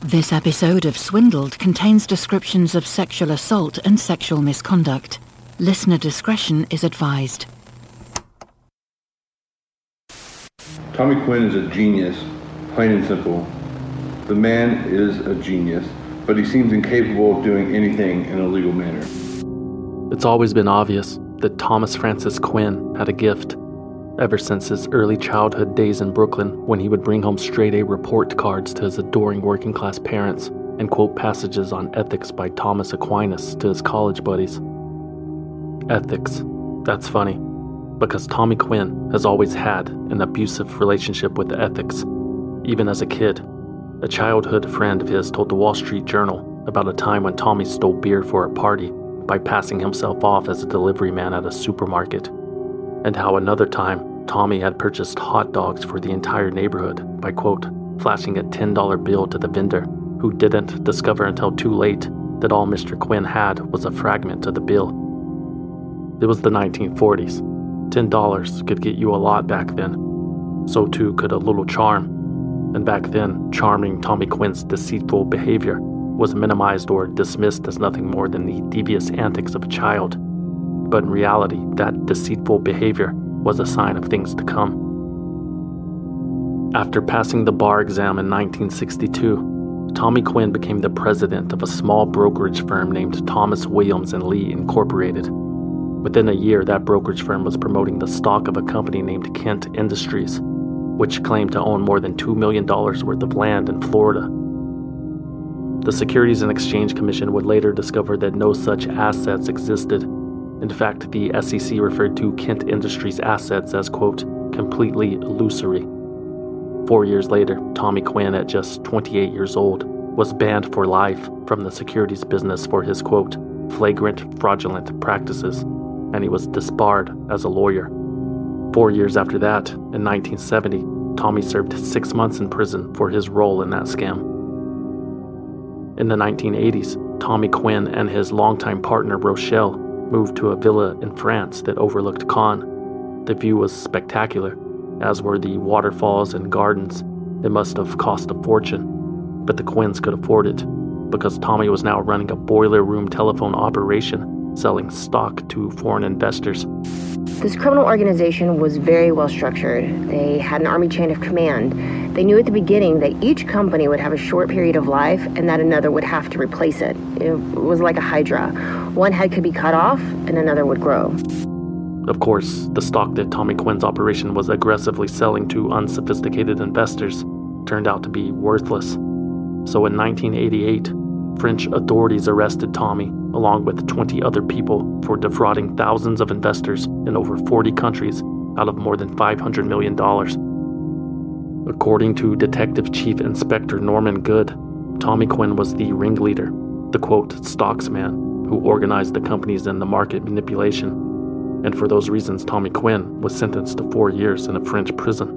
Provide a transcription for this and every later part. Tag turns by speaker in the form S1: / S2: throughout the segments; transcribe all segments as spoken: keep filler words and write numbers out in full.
S1: This episode of Swindled contains descriptions of sexual assault and sexual misconduct. Listener discretion is advised.
S2: Tommy Quinn is a genius, plain and simple. The man is a genius, but he seems incapable of doing anything in a legal manner.
S3: It's always been obvious that Thomas Francis Quinn had a gift, ever since his early childhood days in Brooklyn, when he would bring home straight-A report cards to his adoring working-class parents and quote passages on ethics by Thomas Aquinas to his college buddies. Ethics. That's funny, because Tommy Quinn has always had an abusive relationship with ethics, even as a kid. A childhood friend of his told the Wall Street Journal about a time when Tommy stole beer for a party by passing himself off as a delivery man at a supermarket, and how another time Tommy had purchased hot dogs for the entire neighborhood by, quote, flashing a ten dollar bill to the vendor, who didn't discover until too late that all Mister Quinn had was a fragment of the bill. It was the nineteen forties. ten dollars could get you a lot back then. So too could a little charm. And back then, charming Tommy Quinn's deceitful behavior was minimized or dismissed as nothing more than the devious antics of a child. But in reality, that deceitful behavior was a sign of things to come. After passing the bar exam in nineteen sixty-two, Tommy Quinn became the president of a small brokerage firm named Thomas Williams and Lee Incorporated. Within a year, that brokerage firm was promoting the stock of a company named Kent Industries, which claimed to own more than two million dollars worth of land in Florida. The Securities and Exchange Commission would later discover that no such assets existed. In fact, the S E C referred to Kent Industries' assets as, quote, completely illusory. Four years later, Tommy Quinn, at just twenty-eight years old, was banned for life from the securities business for his, quote, flagrant fraudulent practices, and he was disbarred as a lawyer. Four years after that, in nineteen seventy, Tommy served six months in prison for his role in that scam. In the nineteen eighties, Tommy Quinn and his longtime partner Rochelle moved to a villa in France that overlooked Cannes. The view was spectacular, as were the waterfalls and gardens. It must have cost a fortune, but the Quinns could afford it, because Tommy was now running a boiler room telephone operation, selling stock to foreign investors.
S4: This criminal organization was very well structured. They had an army chain of command. They knew at the beginning that each company would have a short period of life and that another would have to replace it. It was like a hydra. One head could be cut off and another would grow.
S3: Of course, the stock that Tommy Quinn's operation was aggressively selling to unsophisticated investors turned out to be worthless. So in nineteen eighty-eight, French authorities arrested Tommy, along with twenty other people, for defrauding thousands of investors in over forty countries out of more than five hundred million dollars. According to Detective Chief Inspector Norman Good, Tommy Quinn was the ringleader, the quote, stocksman, who organized the companies in the market manipulation. And for those reasons, Tommy Quinn was sentenced to four years in a French prison.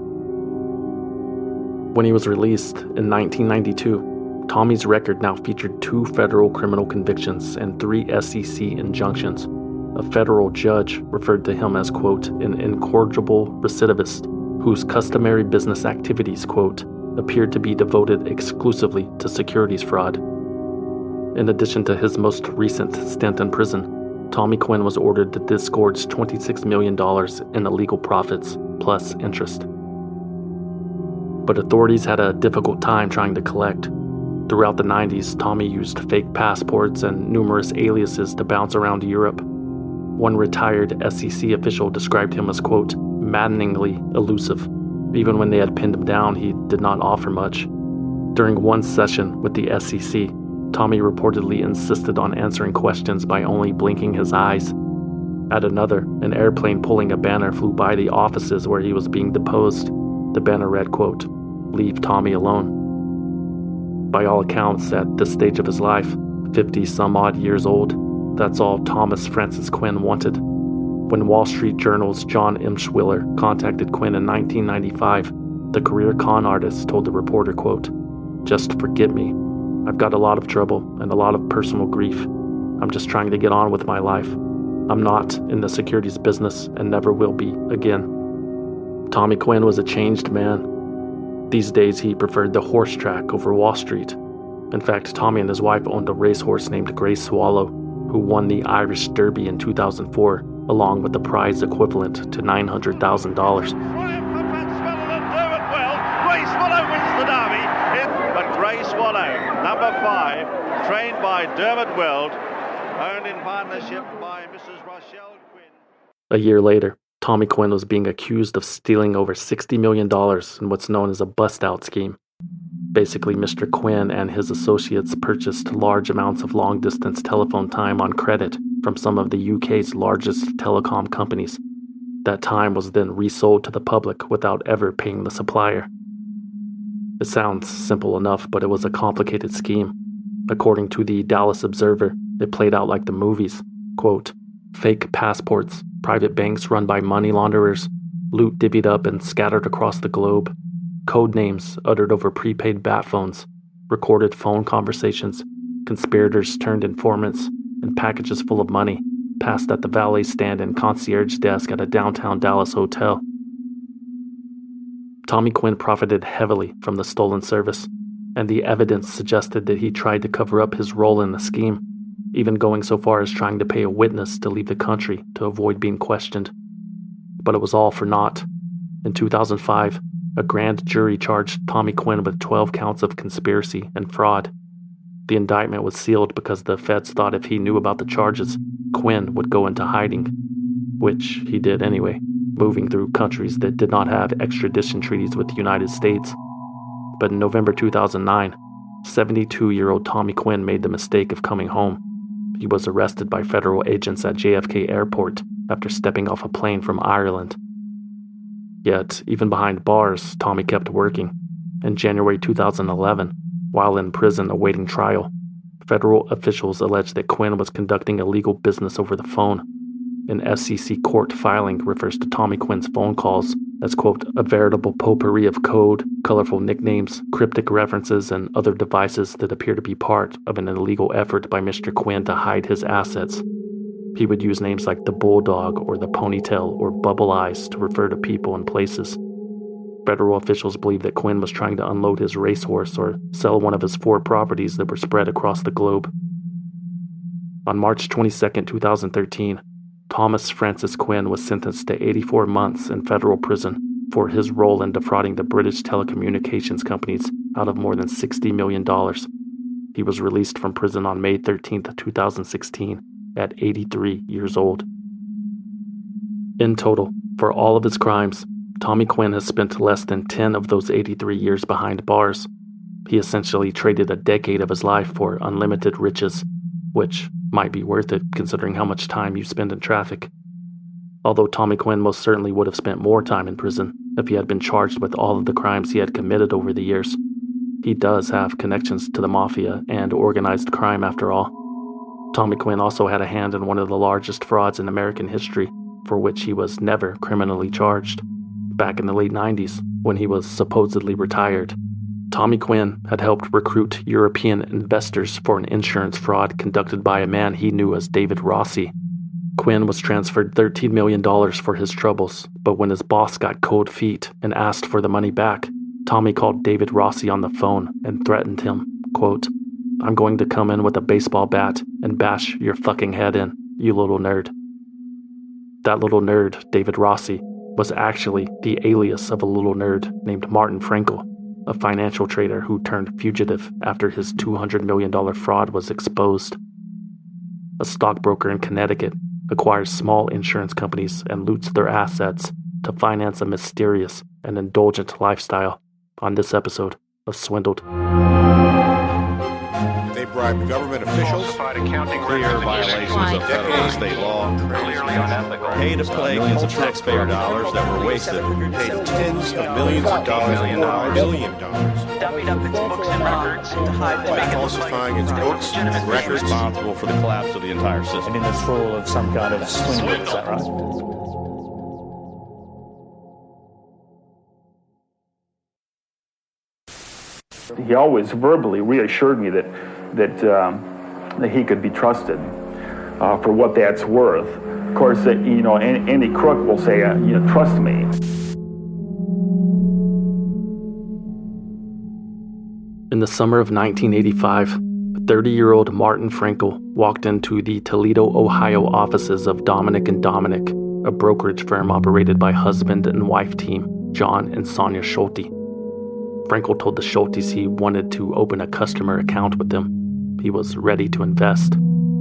S3: When he was released in nineteen ninety-two, Tommy's record now featured two federal criminal convictions and three S E C injunctions. A federal judge referred to him as, quote, an incorrigible recidivist whose customary business activities, quote, appeared to be devoted exclusively to securities fraud. In addition to his most recent stint in prison, Tommy Quinn was ordered to disgorge twenty-six million dollars in illegal profits plus interest. But authorities had a difficult time trying to collect. Throughout the nineties, Tommy used fake passports and numerous aliases to bounce around Europe. One retired S E C official described him as, quote, maddeningly elusive. Even when they had pinned him down, he did not offer much. During one session with the S E C, Tommy reportedly insisted on answering questions by only blinking his eyes. At another, an airplane pulling a banner flew by the offices where he was being deposed. The banner read, quote, leave Tommy alone. By all accounts, at this stage of his life, fifty-some-odd years old, that's all Thomas Francis Quinn wanted. When Wall Street Journal's John Emshwiller contacted Quinn in nineteen ninety-five, the career con artist told the reporter, quote, just forget me. I've got a lot of trouble and a lot of personal grief. I'm just trying to get on with my life. I'm not in the securities business and never will be again. Tommy Quinn was a changed man. These days he preferred the horse track over Wall Street. In fact, Tommy and his wife owned a racehorse named Grey Swallow, who won the Irish Derby in two thousand four, along with the prize equivalent to nine hundred thousand dollars.
S5: Grey Swallow, number five, trained by Dermot Weld, owned in partnership by Missus Rochelle Quinn.
S3: A year later, Tommy Quinn was being accused of stealing over sixty million dollars in what's known as a bust-out scheme. Basically, Mister Quinn and his associates purchased large amounts of long-distance telephone time on credit from some of the U K's largest telecom companies. That time was then resold to the public without ever paying the supplier. It sounds simple enough, but it was a complicated scheme. According to the Dallas Observer, it played out like the movies. Quote, fake passports, private banks run by money launderers, loot divvied up and scattered across the globe, code names uttered over prepaid bat phones, recorded phone conversations, conspirators turned informants, and packages full of money passed at the valet stand and concierge desk at a downtown Dallas hotel. Tommy Quinn profited heavily from the stolen service, and the evidence suggested that he tried to cover up his role in the scheme, even going so far as trying to pay a witness to leave the country to avoid being questioned. But it was all for naught. In two thousand five, a grand jury charged Tommy Quinn with twelve counts of conspiracy and fraud. The indictment was sealed because the feds thought if he knew about the charges, Quinn would go into hiding, which he did anyway, moving through countries that did not have extradition treaties with the United States. But in November two thousand nine, seventy-two-year-old Tommy Quinn made the mistake of coming home. He was arrested by federal agents at J F K Airport after stepping off a plane from Ireland. Yet, even behind bars, Tommy kept working. In January two thousand eleven, while in prison awaiting trial, federal officials alleged that Quinn was conducting illegal business over the phone. An S E C court filing refers to Tommy Quinn's phone calls as, quote, a veritable potpourri of code, colorful nicknames, cryptic references, and other devices that appear to be part of an illegal effort by Mister Quinn to hide his assets. He would use names like the Bulldog or the Ponytail or Bubble Eyes to refer to people and places. Federal officials believe that Quinn was trying to unload his racehorse or sell one of his four properties that were spread across the globe. On March twenty-second, two thousand thirteen, Thomas Francis Quinn was sentenced to eighty-four months in federal prison for his role in defrauding the British telecommunications companies out of more than sixty million dollars. He was released from prison on May thirteenth, two thousand sixteen, at eighty-three years old. In total, for all of his crimes, Tommy Quinn has spent less than ten of those eighty-three years behind bars. He essentially traded a decade of his life for unlimited riches, which might be worth it considering how much time you spend in traffic. Although Tommy Quinn most certainly would have spent more time in prison if he had been charged with all of the crimes he had committed over the years. He does have connections to the mafia and organized crime after all. Tommy Quinn also had a hand in one of the largest frauds in American history, for which he was never criminally charged. Back in the late nineties, when he was supposedly retired, Tommy Quinn had helped recruit European investors for an insurance fraud conducted by a man he knew as David Rossi. Quinn was transferred thirteen million dollars for his troubles, but when his boss got cold feet and asked for the money back, Tommy called David Rossi on the phone and threatened him, quote, I'm going to come in with a baseball bat and bash your fucking head in, you little nerd. That little nerd, David Rossi, was actually the alias of a little nerd named Martin Frankel, a financial trader who turned fugitive after his two hundred million dollars fraud was exposed. A stockbroker in Connecticut acquires small insurance companies and loots their assets to finance a mysterious and indulgent lifestyle on this episode of Swindled.
S6: They bribed government officials, clear violations of federal and state law, pay to play millions of taxpayer dollars that were wasted, paid tens of millions of dollars in fraud, million dollars,
S7: dummied up its books and records to hide
S6: by falsifying its books and records,
S5: responsible for the collapse of the entire system.
S8: And in this role of some kind of swindle, is that right?
S9: He always verbally reassured me that that, um, that he could be trusted uh, for what that's worth. Of course, that, you know, any, any crook will say, uh, you know, trust me.
S3: In the summer of nineteen eighty-five, thirty-year-old Martin Frankel walked into the Toledo, Ohio offices of Dominick and Dominick, a brokerage firm operated by husband and wife team John and Sonia Schulte. Frankel told the Schultes he wanted to open a customer account with them. He was ready to invest.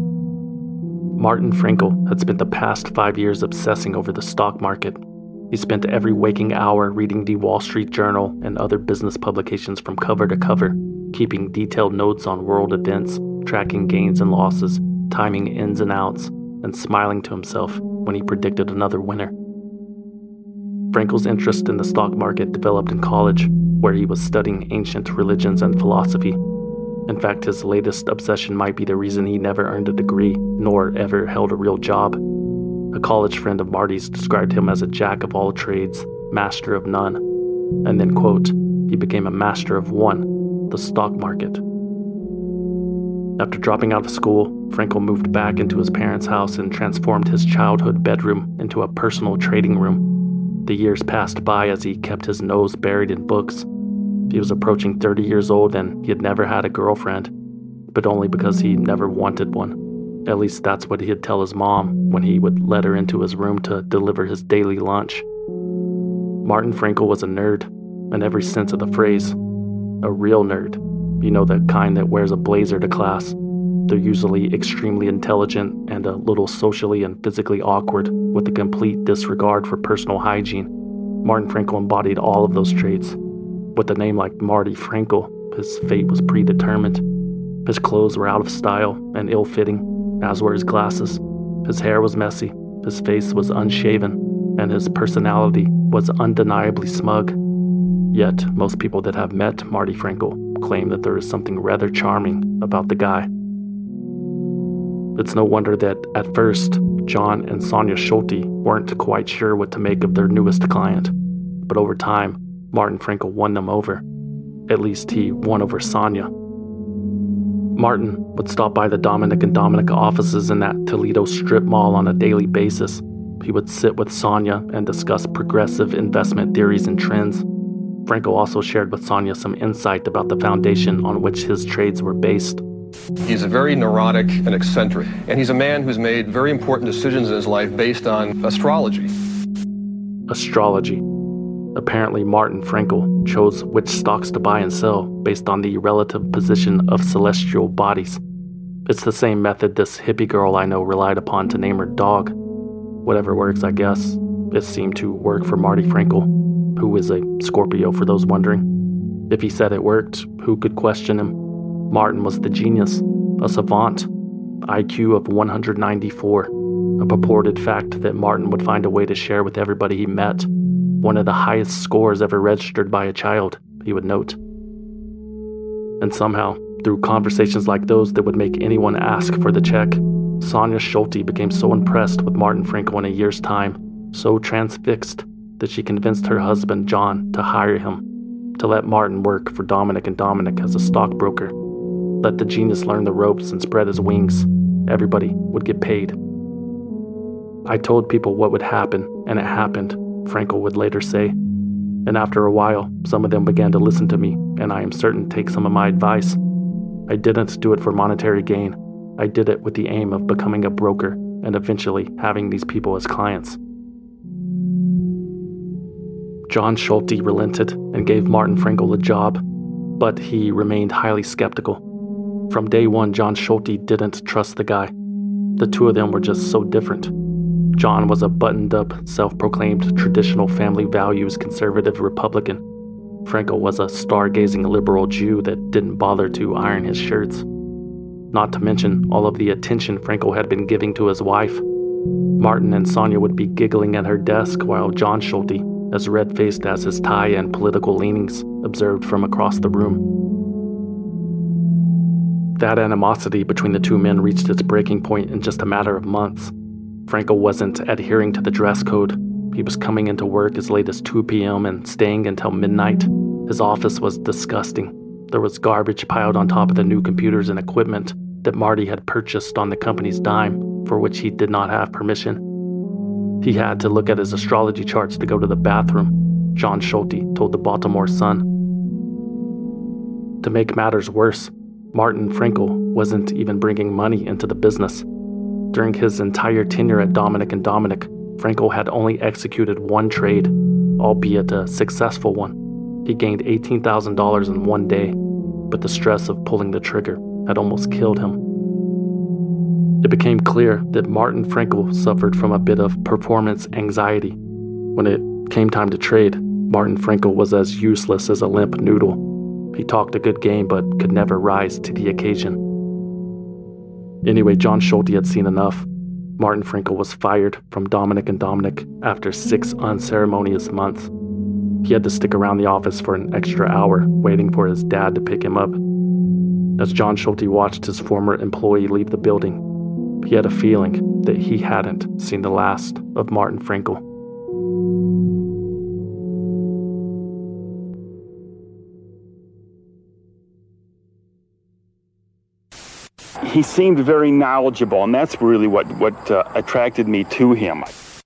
S3: Martin Frankel had spent the past five years obsessing over the stock market. He spent every waking hour reading the Wall Street Journal and other business publications from cover to cover, keeping detailed notes on world events, tracking gains and losses, timing ins and outs, and smiling to himself when he predicted another winner. Frankel's interest in the stock market developed in college, where he was studying ancient religions and philosophy. In fact, his latest obsession might be the reason he never earned a degree, nor ever held a real job. A college friend of Marty's described him as a jack of all trades, master of none. And then, quote, he became a master of one, the stock market. After dropping out of school, Frankel moved back into his parents' house and transformed his childhood bedroom into a personal trading room. The years passed by as he kept his nose buried in books. He was approaching thirty years old and he had never had a girlfriend, but only because he never wanted one. At least that's what he'd tell his mom when he would let her into his room to deliver his daily lunch. Martin Frankel was a nerd, in every sense of the phrase. A real nerd. You know, the kind that wears a blazer to class. They're usually extremely intelligent and a little socially and physically awkward, with a complete disregard for personal hygiene. Martin Frankel embodied all of those traits. With a name like Marty Frankel, his fate was predetermined. His clothes were out of style and ill-fitting, as were his glasses. His hair was messy, his face was unshaven, and his personality was undeniably smug. Yet, most people that have met Marty Frankel claim that there is something rather charming about the guy. It's no wonder that, at first, John and Sonia Schulte weren't quite sure what to make of their newest client. But over time, Martin Frankel won them over. At least he won over Sonia. Martin would stop by the Dominick and Dominick offices in that Toledo strip mall on a daily basis. He would sit with Sonia and discuss progressive investment theories and trends. Frankel also shared with Sonia some insight about the foundation on which his trades were based.
S10: He's very neurotic and eccentric, and he's a man who's made very important decisions in his life based on astrology.
S3: Astrology. Apparently, Martin Frankel chose which stocks to buy and sell based on the relative position of celestial bodies. It's the same method this hippie girl I know relied upon to name her dog. Whatever works, I guess. It seemed to work for Marty Frankel, who is a Scorpio for those wondering. If he said it worked, who could question him? Martin was the genius, a savant, I Q of one hundred ninety-four, a purported fact that Martin would find a way to share with everybody he met. One of the highest scores ever registered by a child, he would note. And somehow, through conversations like those that would make anyone ask for the check, Sonia Schulte became so impressed with Martin Frankel in a year's time, so transfixed, that she convinced her husband, John, to hire him, to let Martin work for Dominick and Dominick as a stockbroker. Let the genius learn the ropes and spread his wings. Everybody would get paid. I told people what would happen, and it happened, Frankel would later say. And after a while, some of them began to listen to me, and I am certain take some of my advice. I didn't do it for monetary gain. I did it with the aim of becoming a broker and eventually having these people as clients. John Schulte relented and gave Martin Frankel a job, but he remained highly skeptical. From day one, John Schulte didn't trust the guy. The two of them were just so different. John was a buttoned-up, self-proclaimed traditional family values conservative Republican. Frankel was a stargazing liberal Jew that didn't bother to iron his shirts. Not to mention all of the attention Frankel had been giving to his wife. Martin and Sonia would be giggling at her desk while John Schulte, as red-faced as his tie and political leanings, observed from across the room. That animosity between the two men reached its breaking point in just a matter of months. Frankel wasn't adhering to the dress code. He was coming into work as late as two p.m. and staying until midnight. His office was disgusting. There was garbage piled on top of the new computers and equipment that Marty had purchased on the company's dime, for which he did not have permission. He had to look at his astrology charts to go to the bathroom, John Schulte told the Baltimore Sun. To make matters worse, Martin Frankel wasn't even bringing money into the business. During his entire tenure at Dominick and Dominick, Frankel had only executed one trade, albeit a successful one. He gained eighteen thousand dollars in one day, but the stress of pulling the trigger had almost killed him. It became clear that Martin Frankel suffered from a bit of performance anxiety. When it came time to trade, Martin Frankel was as useless as a limp noodle. He talked a good game but could never rise to the occasion. Anyway, John Schulte had seen enough. Martin Frankel was fired from Dominick and Dominick after six unceremonious months. He had to stick around the office for an extra hour, waiting for his dad to pick him up. As John Schulte watched his former employee leave the building, he had a feeling that he hadn't seen the last of Martin Frankel.
S9: He seemed very knowledgeable, and that's really what, what uh, attracted me to him.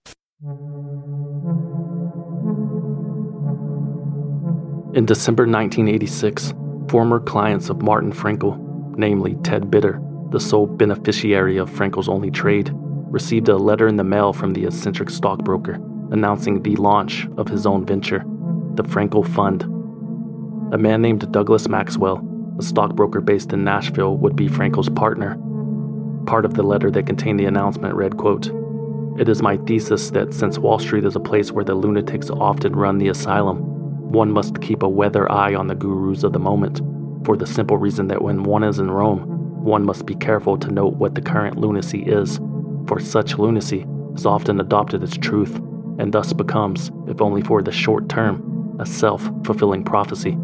S3: In December nineteen eighty-six, former clients of Martin Frankel, namely Ted Bitter, the sole beneficiary of Frankel's only trade, received a letter in the mail from the eccentric stockbroker announcing the launch of his own venture, the Frankel Fund. A man named Douglas Maxwell, a stockbroker based in Nashville, would be Frankel's partner. Part of the letter that contained the announcement read, quote, "It is my thesis that since Wall Street is a place where the lunatics often run the asylum, one must keep a weather eye on the gurus of the moment, for the simple reason that when one is in Rome, one must be careful to note what the current lunacy is, for such lunacy is often adopted as truth, and thus becomes, if only for the short term, a self-fulfilling prophecy."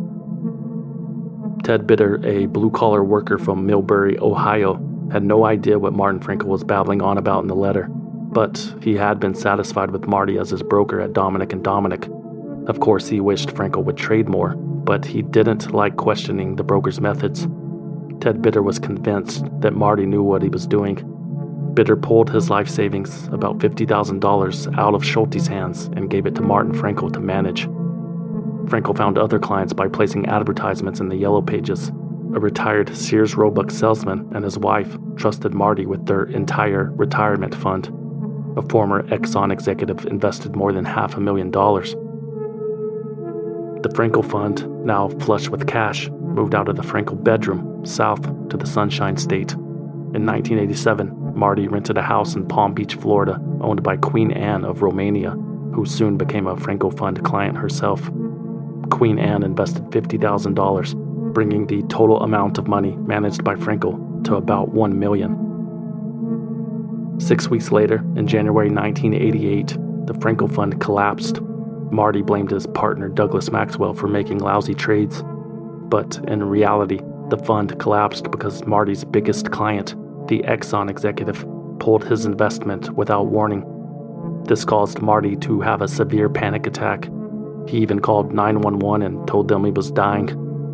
S3: Ted Bitter, a blue-collar worker from Millbury, Ohio, had no idea what Martin Frankel was babbling on about in the letter, but he had been satisfied with Marty as his broker at Dominick and Dominick. Of course, he wished Frankel would trade more, but he didn't like questioning the broker's methods. Ted Bitter was convinced that Marty knew what he was doing. Bitter pulled his life savings, about fifty thousand dollars, out of Schulte's hands and gave it to Martin Frankel to manage. Frankel found other clients by placing advertisements in the Yellow Pages. A retired Sears Roebuck salesman and his wife trusted Marty with their entire retirement fund. A former Exxon executive invested more than half a million dollars. The Frankel Fund, now flush with cash, moved out of the Frankel bedroom south to the Sunshine State. In nineteen eighty-seven, Marty rented a house in Palm Beach, Florida, owned by Queen Anne of Romania, who soon became a Frankel Fund client herself. Queen Anne invested fifty thousand dollars, bringing the total amount of money managed by Frankel to about one million dollars. Six weeks later, in January nineteen eighty-eight, the Frankel Fund collapsed. Marty blamed his partner Douglas Maxwell for making lousy trades. But in reality, the fund collapsed because Marty's biggest client, the Exxon executive, pulled his investment without warning. This caused Marty to have a severe panic attack. He even called nine one one and told them he was dying.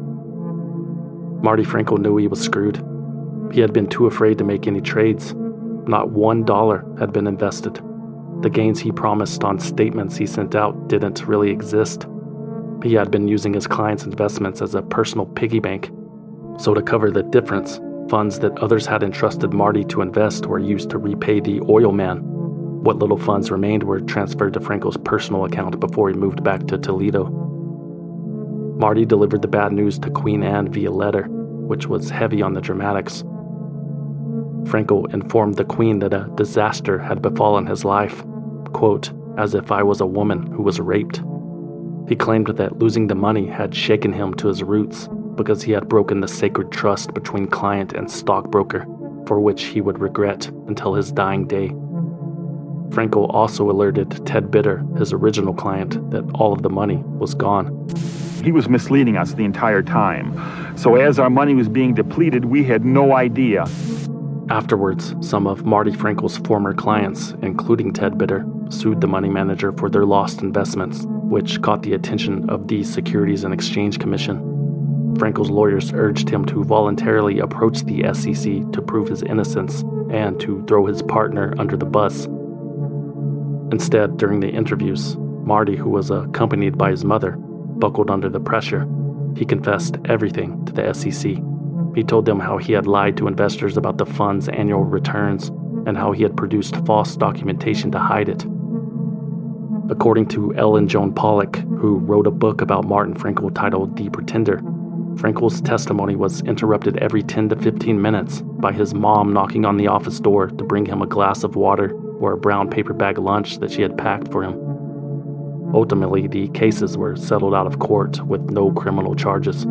S3: Marty Frankel knew he was screwed. He had been too afraid to make any trades. Not one dollar had been invested. The gains he promised on statements he sent out didn't really exist. He had been using his clients' investments as a personal piggy bank. So to cover the difference, funds that others had entrusted Marty to invest were used to repay the oil man. What little funds remained were transferred to Frankel's personal account before he moved back to Toledo. Marty delivered the bad news to Queen Anne via letter, which was heavy on the dramatics. Frankel informed the Queen that a disaster had befallen his life, quote, "as if I was a woman who was raped." He claimed that losing the money had shaken him to his roots because he had broken the sacred trust between client and stockbroker, for which he would regret until his dying day. Frankel also alerted Ted Bitter, his original client, that all of the money was gone.
S9: He was misleading us the entire time. So as our money was being depleted, we had no idea.
S3: Afterwards, some of Marty Frankel's former clients, including Ted Bitter, sued the money manager for their lost investments, which caught the attention of the Securities and Exchange Commission. Frankel's lawyers urged him to voluntarily approach the S E C to prove his innocence and to throw his partner under the bus. Instead, during the interviews, Marty, who was accompanied by his mother, buckled under the pressure. He confessed everything to the S E C. He told them how he had lied to investors about the fund's annual returns and how he had produced false documentation to hide it. According to Ellen Joan Pollock, who wrote a book about Martin Frankel titled The Pretender, Frankel's testimony was interrupted every ten to fifteen minutes by his mom knocking on the office door to bring him a glass of water or a brown paper bag lunch that she had packed for him. Ultimately, the cases were settled out of court with no criminal charges.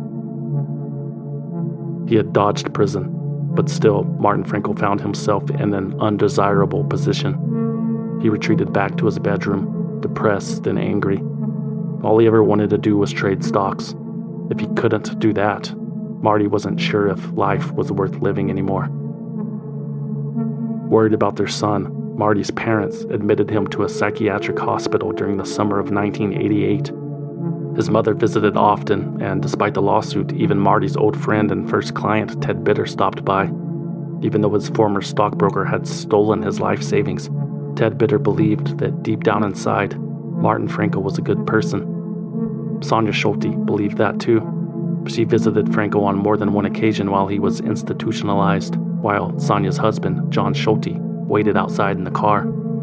S3: He had dodged prison, but still, Martin Frankel found himself in an undesirable position. He retreated back to his bedroom, depressed and angry. All he ever wanted to do was trade stocks. If he couldn't do that, Marty wasn't sure if life was worth living anymore. Worried about their son, Marty's parents admitted him to a psychiatric hospital during the summer of nineteen eighty-eight. His mother visited often, and despite the lawsuit, even Marty's old friend and first client, Ted Bitter, stopped by. Even though his former stockbroker had stolen his life savings, Ted Bitter believed that deep down inside, Martin Frankel was a good person. Sonia Schulte believed that too. She visited Frankel on more than one occasion while he was institutionalized, while Sonia's husband, John Schulte, waited outside in the car.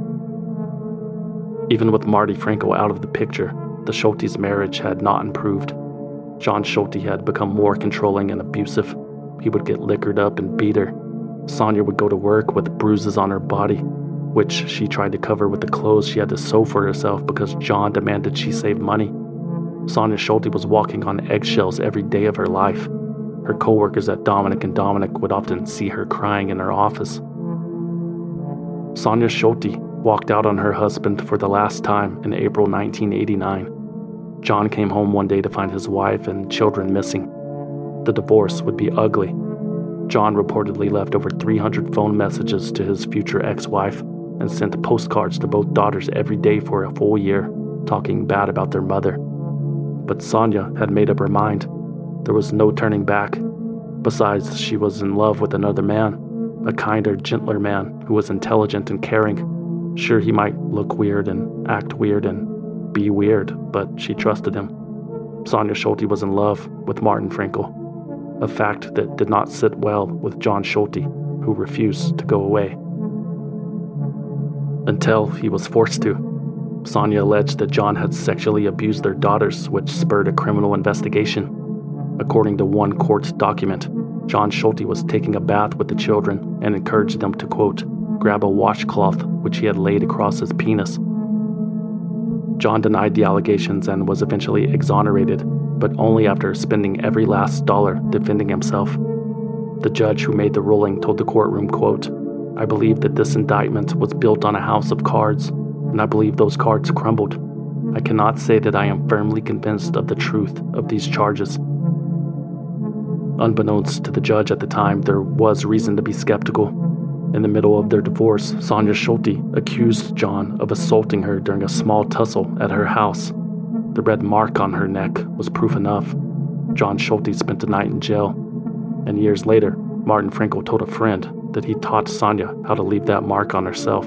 S3: Even with Marty Frankel out of the picture, the Schulte's marriage had not improved. John Schulte had become more controlling and abusive. He would get liquored up and beat her. Sonia would go to work with bruises on her body, which she tried to cover with the clothes she had to sew for herself because John demanded she save money. Sonia Schulte was walking on eggshells every day of her life. Her co-workers at Dominic and Dominic would often see her crying in her office. Sonia Schulte walked out on her husband for the last time in April nineteen eighty-nine. John came home one day to find his wife and children missing. The divorce would be ugly. John reportedly left over three hundred phone messages to his future ex-wife and sent postcards to both daughters every day for a full year, talking bad about their mother. But Sonia had made up her mind. There was no turning back. Besides, she was in love with another man, a kinder, gentler man who was intelligent and caring. Sure, he might look weird and act weird and be weird, but she trusted him. Sonia Schulte was in love with Martin Frankel, a fact that did not sit well with John Schulte, who refused to go away. Until he was forced to. Sonia alleged that John had sexually abused their daughters, which spurred a criminal investigation. According to one court document, John Schulte was taking a bath with the children and encouraged them to, quote, grab a washcloth which he had laid across his penis. John denied the allegations and was eventually exonerated, but only after spending every last dollar defending himself. The judge who made the ruling told the courtroom, quote, I believe that this indictment was built on a house of cards, and I believe those cards crumbled. I cannot say that I am firmly convinced of the truth of these charges. Unbeknownst to the judge at the time, there was reason to be skeptical. In the middle of their divorce, Sonia Schulte accused John of assaulting her during a small tussle at her house. The red mark on her neck was proof enough. John Schulte spent the night in jail, and years later, Martin Frankel told a friend that he taught Sonia how to leave that mark on herself.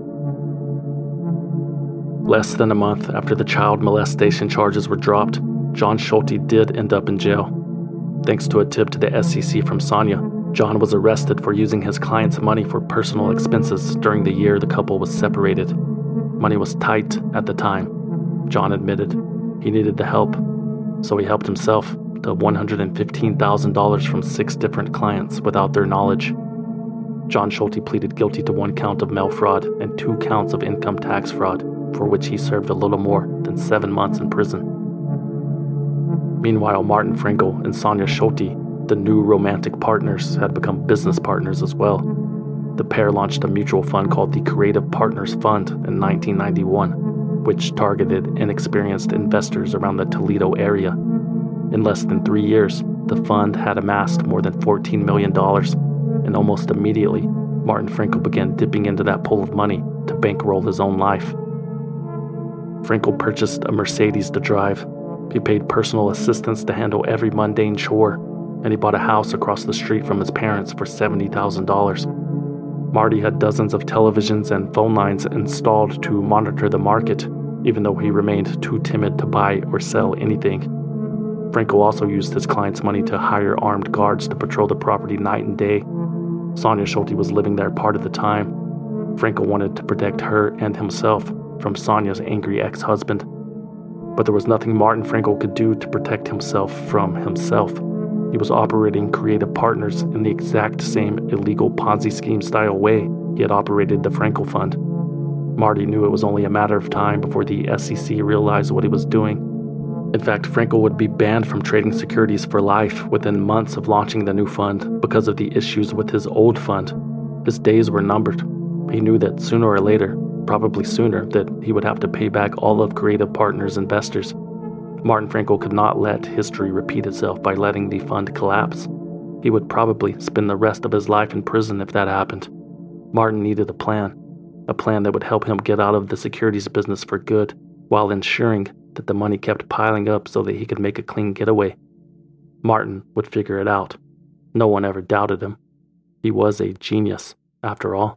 S3: Less than a month after the child molestation charges were dropped, John Schulte did end up in jail. Thanks to a tip to the S E C from Sonia, John was arrested for using his client's money for personal expenses during the year the couple was separated. Money was tight at the time. John admitted he needed the help, so he helped himself to one hundred fifteen thousand dollars from six different clients without their knowledge. John Schulte pleaded guilty to one count of mail fraud and two counts of income tax fraud, for which he served a little more than seven months in prison. Meanwhile, Martin Frankel and Sonia Schulte, the new romantic partners, had become business partners as well. The pair launched a mutual fund called the Creative Partners Fund in nineteen ninety-one, which targeted inexperienced investors around the Toledo area. In less than three years, the fund had amassed more than fourteen million dollars, and almost immediately, Martin Frankel began dipping into that pool of money to bankroll his own life. Frankel purchased a Mercedes to drive. He paid personal assistants to handle every mundane chore, and he bought a house across the street from his parents for seventy thousand dollars. Marty had dozens of televisions and phone lines installed to monitor the market, even though he remained too timid to buy or sell anything. Frankel also used his client's money to hire armed guards to patrol the property night and day. Sonia Schulte was living there part of the time. Frankel wanted to protect her and himself from Sonia's angry ex-husband. But there was nothing Martin Frankel could do to protect himself from himself. He was operating Creative Partners in the exact same illegal Ponzi scheme-style way he had operated the Frankel Fund. Marty knew it was only a matter of time before the S E C realized what he was doing. In fact, Frankel would be banned from trading securities for life within months of launching the new fund because of the issues with his old fund. His days were numbered. He knew that sooner or later, probably sooner, that he would have to pay back all of Creative Partners' investors. Martin Frankel could not let history repeat itself by letting the fund collapse. He would probably spend the rest of his life in prison if that happened. Martin needed a plan, a plan that would help him get out of the securities business for good, while ensuring that the money kept piling up so that he could make a clean getaway. Martin would figure it out. No one ever doubted him. He was a genius, after all.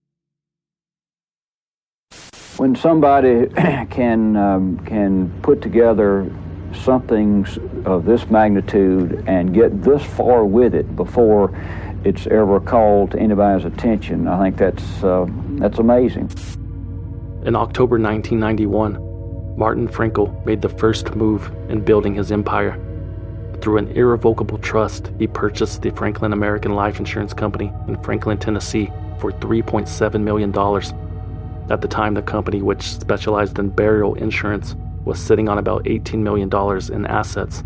S11: When somebody can um, can put together something of this magnitude and get this far with it before it's ever called to anybody's attention, I think that's uh, that's amazing.
S3: In October nineteen ninety-one, Martin Frankel made the first move in building his empire. Through an irrevocable trust, he purchased the Franklin American Life Insurance Company in Franklin, Tennessee for three point seven million dollars. At the time, the company, which specialized in burial insurance, was sitting on about eighteen million dollars in assets.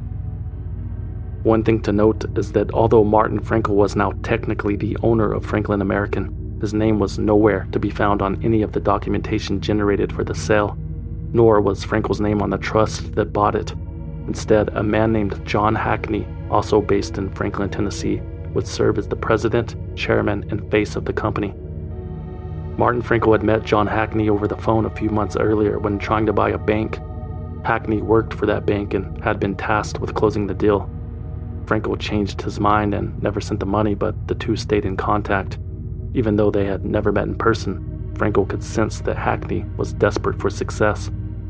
S3: One thing to note is that although Martin Frankel was now technically the owner of Franklin American, his name was nowhere to be found on any of the documentation generated for the sale, nor was Frankel's name on the trust that bought it. Instead, a man named John Hackney, also based in Franklin, Tennessee, would serve as the president, chairman, and face of the company. Martin Frankel had met John Hackney over the phone a few months earlier when trying to buy a bank. Hackney worked for that bank and had been tasked with closing the deal. Frankel changed his mind and never sent the money, but the two stayed in contact. Even though they had never met in person, Frankel could sense that Hackney was desperate for success.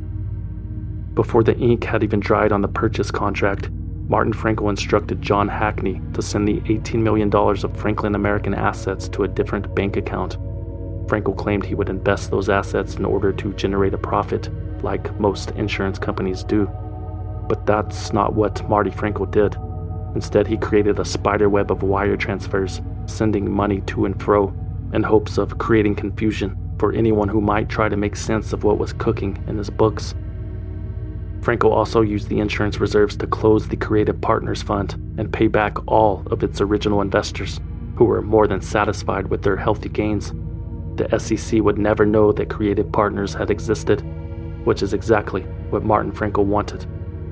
S3: Before the ink had even dried on the purchase contract, Martin Frankel instructed John Hackney to send the eighteen million dollars of Franklin American assets to a different bank account. Frankel claimed he would invest those assets in order to generate a profit, like most insurance companies do. But that's not what Marty Frankel did. Instead, he created a spider web of wire transfers, sending money to and fro, in hopes of creating confusion for anyone who might try to make sense of what was cooking in his books. Frankel also used the insurance reserves to close the Creative Partners Fund and pay back all of its original investors, who were more than satisfied with their healthy gains. The S E C would never know that Creative Partners had existed, which is exactly what Martin Frankel wanted.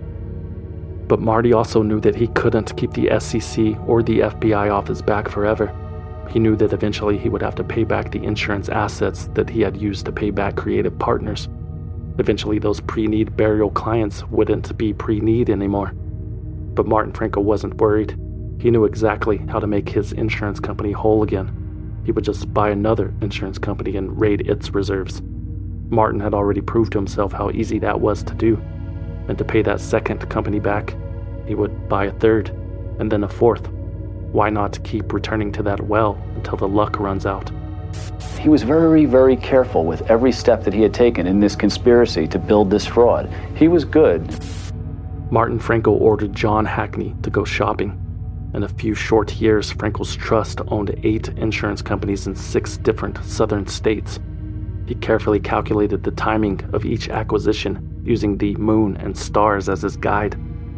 S3: But Marty also knew that he couldn't keep the S E C or the F B I off his back forever. He knew that eventually he would have to pay back the insurance assets that he had used to pay back Creative Partners. Eventually, those pre-need burial clients wouldn't be pre-need anymore. But Martin Frankel wasn't worried. He knew exactly how to make his insurance company whole again. He would just buy another insurance company and raid its reserves. Martin had already proved to himself how easy that was to do. And to pay that second company back, he would buy a third, and then a fourth. Why not keep returning to that well until the luck runs out?
S8: He was very, very careful with every step that he had taken in this conspiracy to build this fraud. He was good.
S3: Martin Frankel ordered John Hackney to go shopping. In a few short years, Frankel's trust owned eight insurance companies in six different southern states. He carefully calculated the timing of each acquisition using the moon and stars as his guide.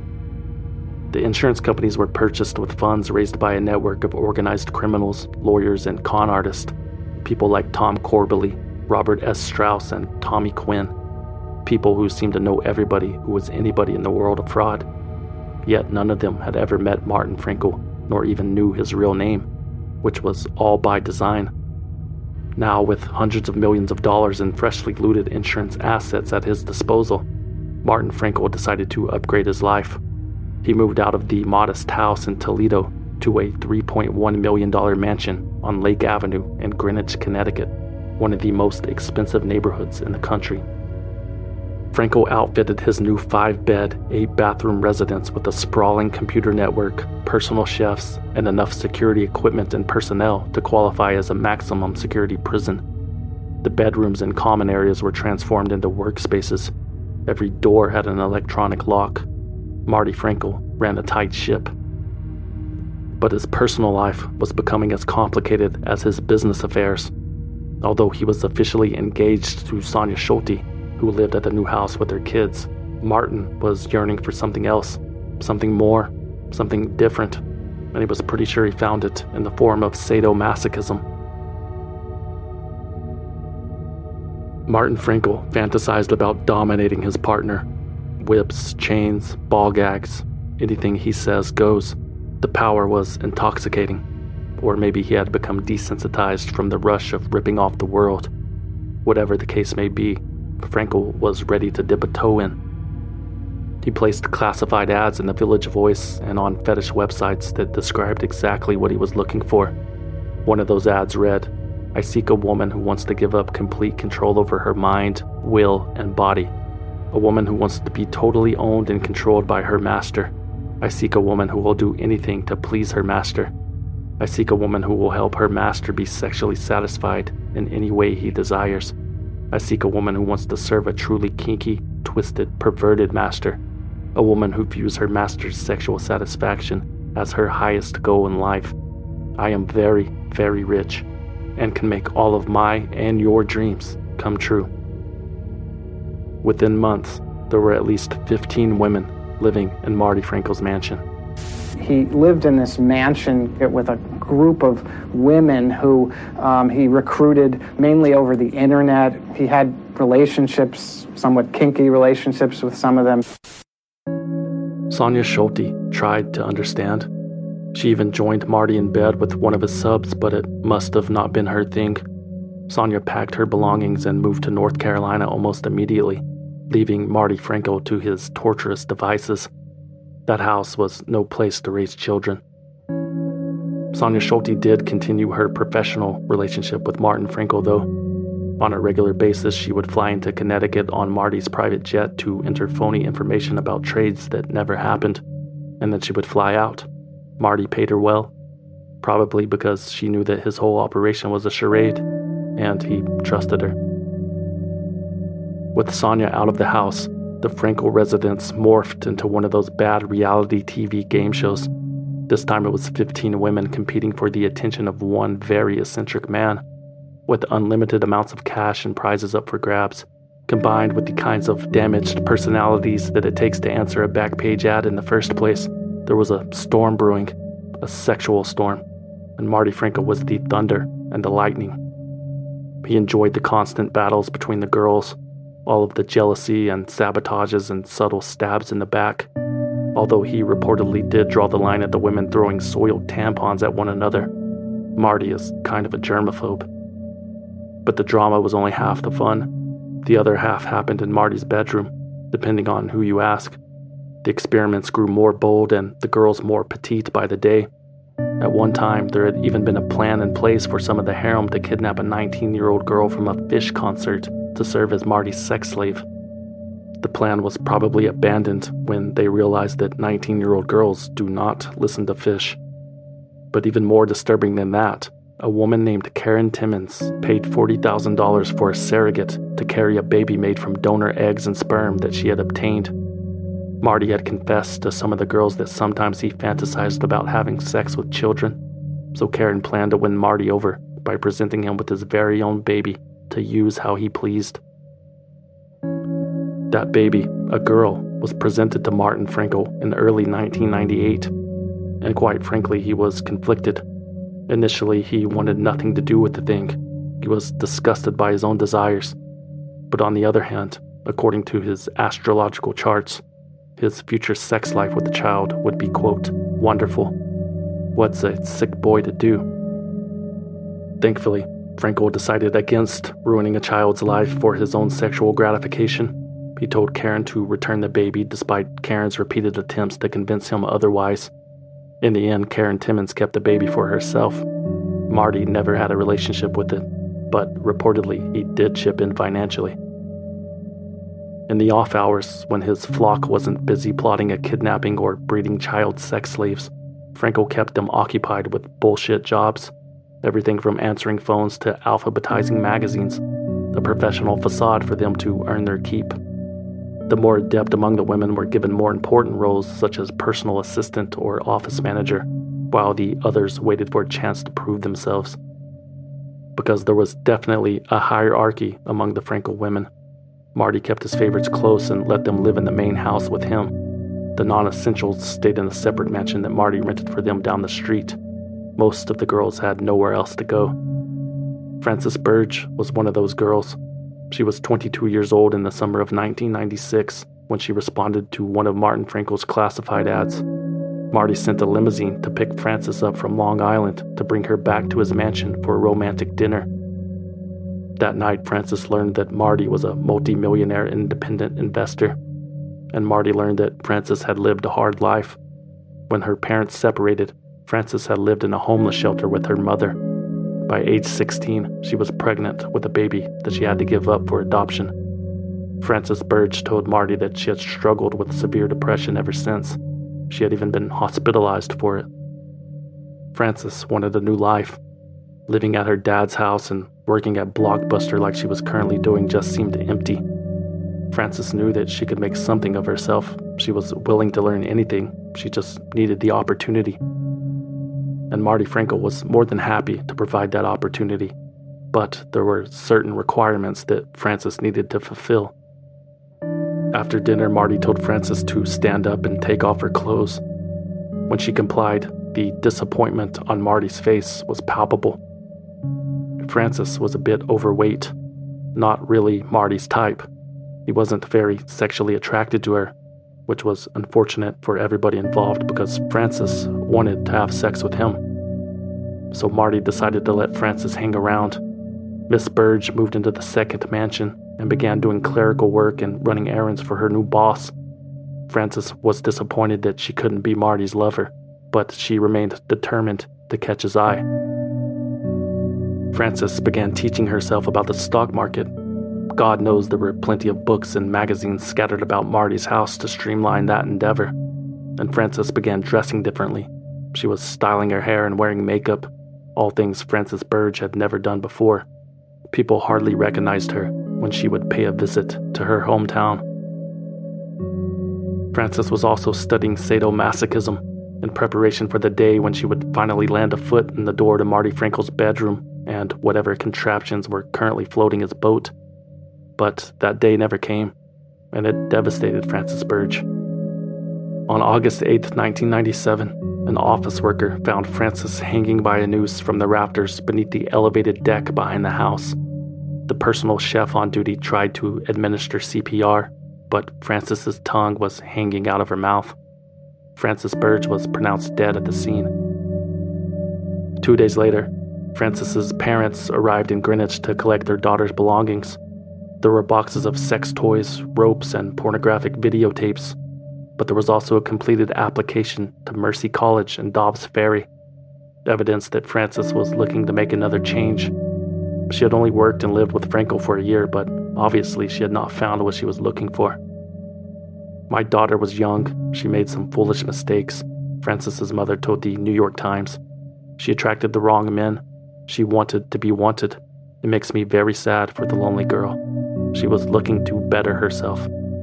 S3: The insurance companies were purchased with funds raised by a network of organized criminals, lawyers, and con artists. People like Tom Corbally, Robert S. Strauss, and Tommy Quinn. People who seemed to know everybody who was anybody in the world of fraud. Yet none of them had ever met Martin Frankel, nor even knew his real name, which was all by design. Now, with hundreds of millions of dollars in freshly looted insurance assets at his disposal, Martin Frankel decided to upgrade his life. He moved out of the modest house in Toledo to a three point one million dollars mansion on Lake Avenue in Greenwich, Connecticut, one of the most expensive neighborhoods in the country. Frankel outfitted his new five-bed, eight-bathroom residence with a sprawling computer network, personal chefs, and enough security equipment and personnel to qualify as a maximum security prison. The bedrooms and common areas were transformed into workspaces. Every door had an electronic lock. Marty Frankel ran a tight ship. But his personal life was becoming as complicated as his business affairs. Although he was officially engaged to Sonia Schulte, who lived at the new house with her kids, Martin was yearning for something else, something more, something different, and he was pretty sure he found it in the form of sadomasochism. Martin Frankel fantasized about dominating his partner. Whips, chains, ball gags, anything he says goes. The power was intoxicating. Or maybe he had become desensitized from the rush of ripping off the world. Whatever the case may be, Frankel was ready to dip a toe in. He placed classified ads in the Village Voice and on fetish websites that described exactly what he was looking for. One of those ads read, "I seek a woman who wants to give up complete control over her mind, will, and body. A woman who wants to be totally owned and controlled by her master. I seek a woman who will do anything to please her master. I seek a woman who will help her master be sexually satisfied in any way he desires. I seek a woman who wants to serve a truly kinky, twisted, perverted master. A woman who views her master's sexual satisfaction as her highest goal in life. I am very, very rich, and can make all of my and your dreams come true." Within months, there were at least fifteen women living in Marty Frankel's mansion.
S12: He lived in this mansion with a group of women who um, he recruited mainly over the internet. He had relationships, somewhat kinky relationships with some of them.
S3: Sonia Schulte tried to understand. She even joined Marty in bed with one of his subs, but it must have not been her thing. Sonia packed her belongings and moved to North Carolina almost immediately, leaving Marty Frankel to his torturous devices. That house was no place to raise children. Sonia Schulte did continue her professional relationship with Martin Frankel, though. On a regular basis, she would fly into Connecticut on Marty's private jet to enter phony information about trades that never happened, and then she would fly out. Marty paid her well, probably because she knew that his whole operation was a charade, and he trusted her. With Sonia out of the house, the Frankel residence morphed into one of those bad reality T V game shows. This time it was fifteen women competing for the attention of one very eccentric man, with unlimited amounts of cash and prizes up for grabs, combined with the kinds of damaged personalities that it takes to answer a back page ad in the first place. There was a storm brewing, a sexual storm, and Marty Frankel was the thunder and the lightning. He enjoyed the constant battles between the girls, all of the jealousy and sabotages and subtle stabs in the back, although he reportedly did draw the line at the women throwing soiled tampons at one another. Marty is kind of a germaphobe. But the drama was only half the fun. The other half happened in Marty's bedroom, depending on who you ask. The experiments grew more bold and the girls more petite by the day. At one time, there had even been a plan in place for some of the harem to kidnap a nineteen-year-old girl from a Phish concert to serve as Marty's sex slave. The plan was probably abandoned when they realized that nineteen-year-old girls do not listen to Phish. But even more disturbing than that, a woman named Karen Timmons paid forty thousand dollars for a surrogate to carry a baby made from donor eggs and sperm that she had obtained. Marty had confessed to some of the girls that sometimes he fantasized about having sex with children, so Karen planned to win Marty over by presenting him with his very own baby to use how he pleased. That baby, a girl, was presented to Martin Frankel in early nineteen ninety-eight, and quite frankly, he was conflicted. Initially, he wanted nothing to do with the thing. He was disgusted by his own desires. But on the other hand, according to his astrological charts, his future sex life with the child would be, quote, wonderful. What's a sick boy to do? Thankfully, Frankel decided against ruining a child's life for his own sexual gratification. He told Karen to return the baby despite Karen's repeated attempts to convince him otherwise. In the end, Karen Timmons kept the baby for herself. Marty never had a relationship with it, but reportedly he did chip in financially. In the off hours, when his flock wasn't busy plotting a kidnapping or breeding child sex slaves, Frankel kept them occupied with bullshit jobs, everything from answering phones to alphabetizing magazines, a professional facade for them to earn their keep. The more adept among the women were given more important roles such as personal assistant or office manager, while the others waited for a chance to prove themselves. Because there was definitely a hierarchy among the Frankel women, Marty kept his favorites close and let them live in the main house with him. The non-essentials stayed in a separate mansion that Marty rented for them down the street. Most of the girls had nowhere else to go. Frances Burge was one of those girls. She was twenty-two years old in the summer of nineteen ninety-six when she responded to one of Martin Frankel's classified ads. Marty sent a limousine to pick Frances up from Long Island to bring her back to his mansion for a romantic dinner. That night, Frances learned that Marty was a multi-millionaire independent investor, and Marty learned that Frances had lived a hard life. When her parents separated, Frances had lived in a homeless shelter with her mother. By age sixteen, she was pregnant with a baby that she had to give up for adoption. Frances Burge told Marty that she had struggled with severe depression ever since. She had even been hospitalized for it. Frances wanted a new life. Living at her dad's house and working at Blockbuster like she was currently doing just seemed empty. Frances knew that she could make something of herself. She was willing to learn anything. She just needed the opportunity. And Marty Frankel was more than happy to provide that opportunity. But there were certain requirements that Frances needed to fulfill. After dinner, Marty told Frances to stand up and take off her clothes. When she complied, the disappointment on Marty's face was palpable. Frances was a bit overweight, not really Marty's type. He wasn't very sexually attracted to her, which was unfortunate for everybody involved because Frances wanted to have sex with him. So Marty decided to let Frances hang around. Miss Burge moved into the second mansion and began doing clerical work and running errands for her new boss. Frances was disappointed that she couldn't be Marty's lover, but she remained determined to catch his eye. Frances began teaching herself about the stock market. God knows there were plenty of books and magazines scattered about Marty's house to streamline that endeavor. And Frances began dressing differently. She was styling her hair and wearing makeup, all things Frances Burge had never done before. People hardly recognized her when she would pay a visit to her hometown. Frances was also studying sadomasochism in preparation for the day when she would finally land a foot in the door to Marty Frankel's bedroom and whatever contraptions were currently floating his boat. But that day never came, and it devastated Frances Burge. On August eighth, nineteen ninety-seven, an office worker found Frances hanging by a noose from the rafters beneath the elevated deck behind the house. The personal chef on duty tried to administer C P R, but Frances's tongue was hanging out of her mouth. Frances Burge was pronounced dead at the scene. Two days later, Frances's parents arrived in Greenwich to collect their daughter's belongings. There were boxes of sex toys, ropes, and pornographic videotapes, but there was also a completed application to Mercy College and Dobbs Ferry, evidence that Frances was looking to make another change. She had only worked and lived with Frankel for a year, but obviously she had not found what she was looking for. My daughter was young. She made some foolish mistakes, Frances's mother told the New York Times. She attracted the wrong men. She wanted to be wanted. It makes me very sad for the lonely girl. She was looking to better herself.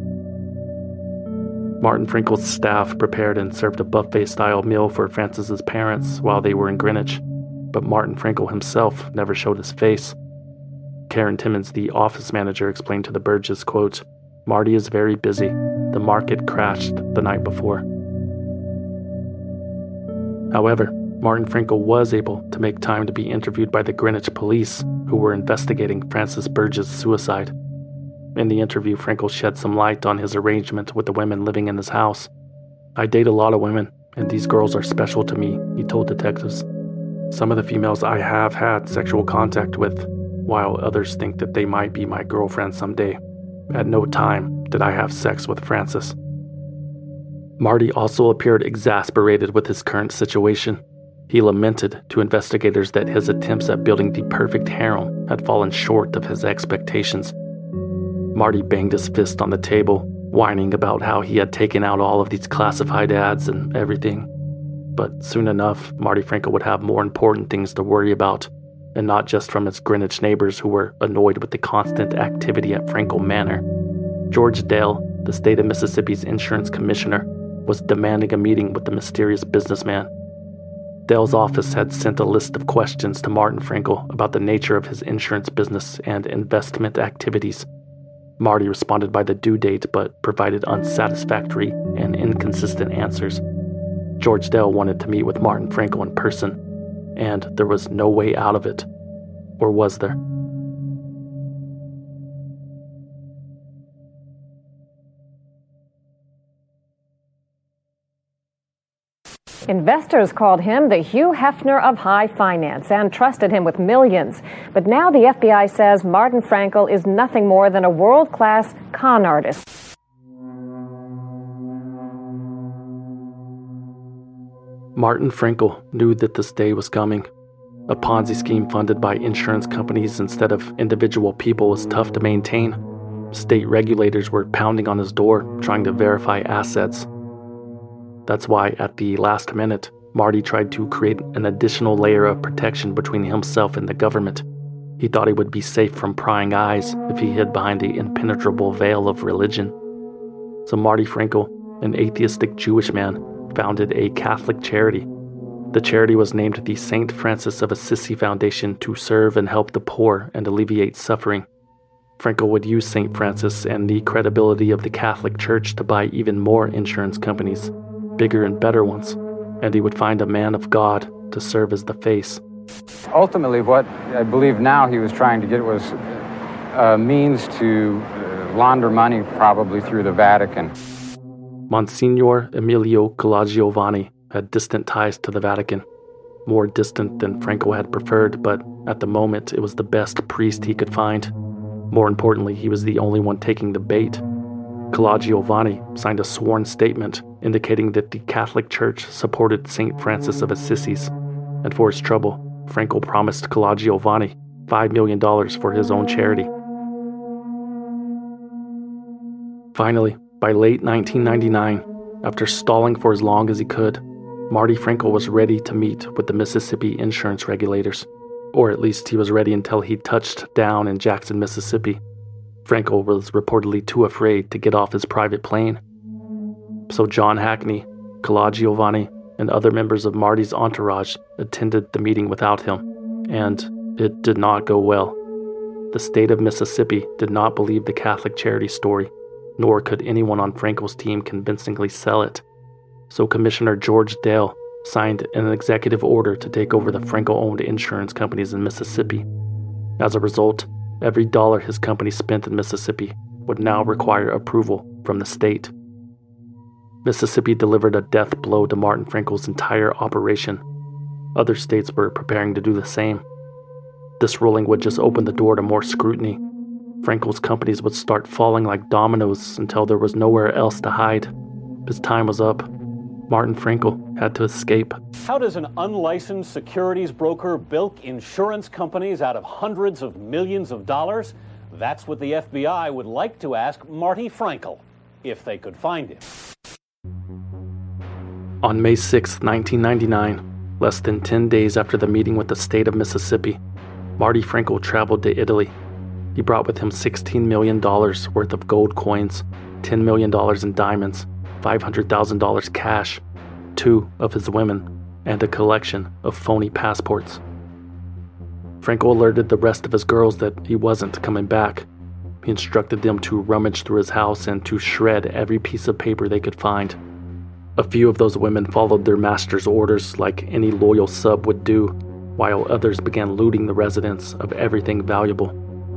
S3: Martin Frankel's staff prepared and served a buffet-style meal for Frances's parents while they were in Greenwich, but Martin Frankel himself never showed his face. Karen Timmons, the office manager, explained to the Burges, quote, "Marty is very busy. The market crashed the night before." However, Martin Frankel was able to make time to be interviewed by the Greenwich police, who were investigating Frances Burge's suicide. In the interview, Frankel shed some light on his arrangement with the women living in his house. "I date a lot of women, and these girls are special to me," he told detectives. "Some of the females I have had sexual contact with, while others think that they might be my girlfriend someday. At no time did I have sex with Frances." Marty also appeared exasperated with his current situation. He lamented to investigators that his attempts at building the perfect harem had fallen short of his expectations. Marty banged his fist on the table, whining about how he had taken out all of these classified ads and everything. But soon enough, Marty Frankel would have more important things to worry about, and not just from his Greenwich neighbors who were annoyed with the constant activity at Frankel Manor. George Dale, the state of Mississippi's insurance commissioner, was demanding a meeting with the mysterious businessman. Dale's office had sent a list of questions to Martin Frankel about the nature of his insurance business and investment activities. Marty responded by the due date, but provided unsatisfactory and inconsistent answers. George Dale wanted to meet with Martin Frankel in person, and there was no way out of it. Or was there?
S13: Investors called him the Hugh Hefner of high finance and trusted him with millions. But now the F B I says Martin Frankel is nothing more than a world-class con artist.
S3: Martin Frankel knew that this day was coming. A Ponzi scheme funded by insurance companies instead of individual people was tough to maintain. State regulators were pounding on his door, trying to verify assets. That's why, at the last minute, Marty tried to create an additional layer of protection between himself and the government. He thought he would be safe from prying eyes if he hid behind the impenetrable veil of religion. So Marty Frankel, an atheistic Jewish man, founded a Catholic charity. The charity was named the Saint Francis of Assisi Foundation to serve and help the poor and alleviate suffering. Frankel would use Saint Francis and the credibility of the Catholic Church to buy even more insurance companies, bigger and better ones, and he would find a man of God to serve as the face.
S14: Ultimately, what I believe now he was trying to get was a means to launder money, probably through the Vatican.
S3: Monsignor Emilio Colagiovanni had distant ties to the Vatican, more distant than Frankel had preferred, but at the moment it was the best priest he could find. More importantly, he was the only one taking the bait. Colagiovanni signed a sworn statement indicating that the Catholic Church supported Saint Francis of Assisi, and for his trouble, Frankel promised Colagiovanni five million dollars for his own charity. Finally, by late nineteen ninety-nine, after stalling for as long as he could, Marty Frankel was ready to meet with the Mississippi insurance regulators, or at least he was ready until he touched down in Jackson, Mississippi. Frankel was reportedly too afraid to get off his private plane. So John Hackney, Colagiovanni, and other members of Marty's entourage attended the meeting without him, and it did not go well. The state of Mississippi did not believe the Catholic charity story, nor could anyone on Frankel's team convincingly sell it. So Commissioner George Dale signed an executive order to take over the Frankel-owned insurance companies in Mississippi. As a result, every dollar his company spent in Mississippi would now require approval from the state. Mississippi delivered a death blow to Martin Frankel's entire operation. Other states were preparing to do the same. This ruling would just open the door to more scrutiny. Frankel's companies would start falling like dominoes until there was nowhere else to hide. His time was up. Martin Frankel had to escape.
S15: How does an unlicensed securities broker bilk insurance companies out of hundreds of millions of dollars? That's what the F B I would like to ask Marty Frankel, if they could find him.
S3: On May sixth, nineteen ninety-nine, less than ten days after the meeting with the state of Mississippi, Marty Frankel traveled to Italy. He brought with him sixteen million dollars worth of gold coins, ten million dollars in diamonds, five hundred thousand dollars cash, two of his women, and a collection of phony passports. Frankel alerted the rest of his girls that he wasn't coming back. He instructed them to rummage through his house and to shred every piece of paper they could find. A few of those women followed their master's orders like any loyal sub would do, while others began looting the residence of everything valuable.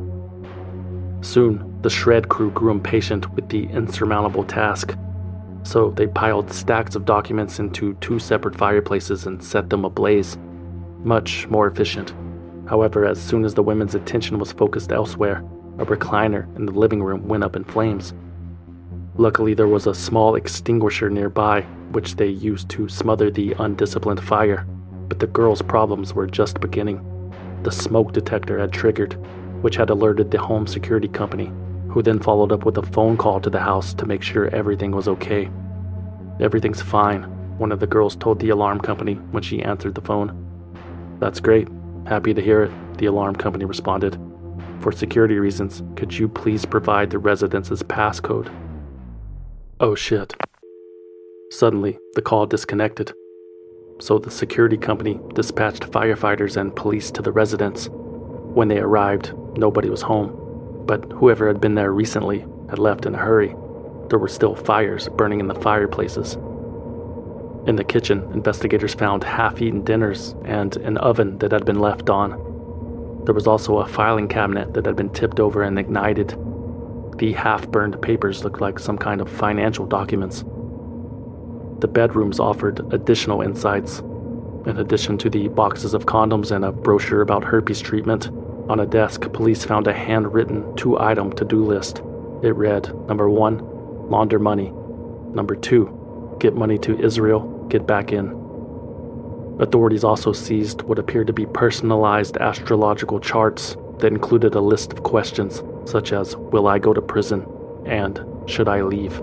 S3: Soon, the shred crew grew impatient with the insurmountable task, so they piled stacks of documents into two separate fireplaces and set them ablaze. Much more efficient. However, as soon as the women's attention was focused elsewhere, a recliner in the living room went up in flames. Luckily, there was a small extinguisher nearby, which they used to smother the undisciplined fire, but the girls' problems were just beginning. The smoke detector had triggered, which had alerted the home security company, who then followed up with a phone call to the house to make sure everything was okay. "Everything's fine," one of the girls told the alarm company when she answered the phone. "That's great. Happy to hear it," the alarm company responded. "For security reasons, could you please provide the residence's passcode?" Oh shit. Suddenly, the call disconnected. So the security company dispatched firefighters and police to the residence. When they arrived, nobody was home, but whoever had been there recently had left in a hurry. There were still fires burning in the fireplaces. In the kitchen, investigators found half-eaten dinners and an oven that had been left on. There was also a filing cabinet that had been tipped over and ignited. The half-burned papers looked like some kind of financial documents. The bedrooms offered additional insights. In addition to the boxes of condoms and a brochure about herpes treatment, on a desk, police found a handwritten two-item to-do list. It read, number one, launder money. Number two, get money to Israel, get back in. Authorities also seized what appeared to be personalized astrological charts that included a list of questions, such as, will I go to prison? And, should I leave?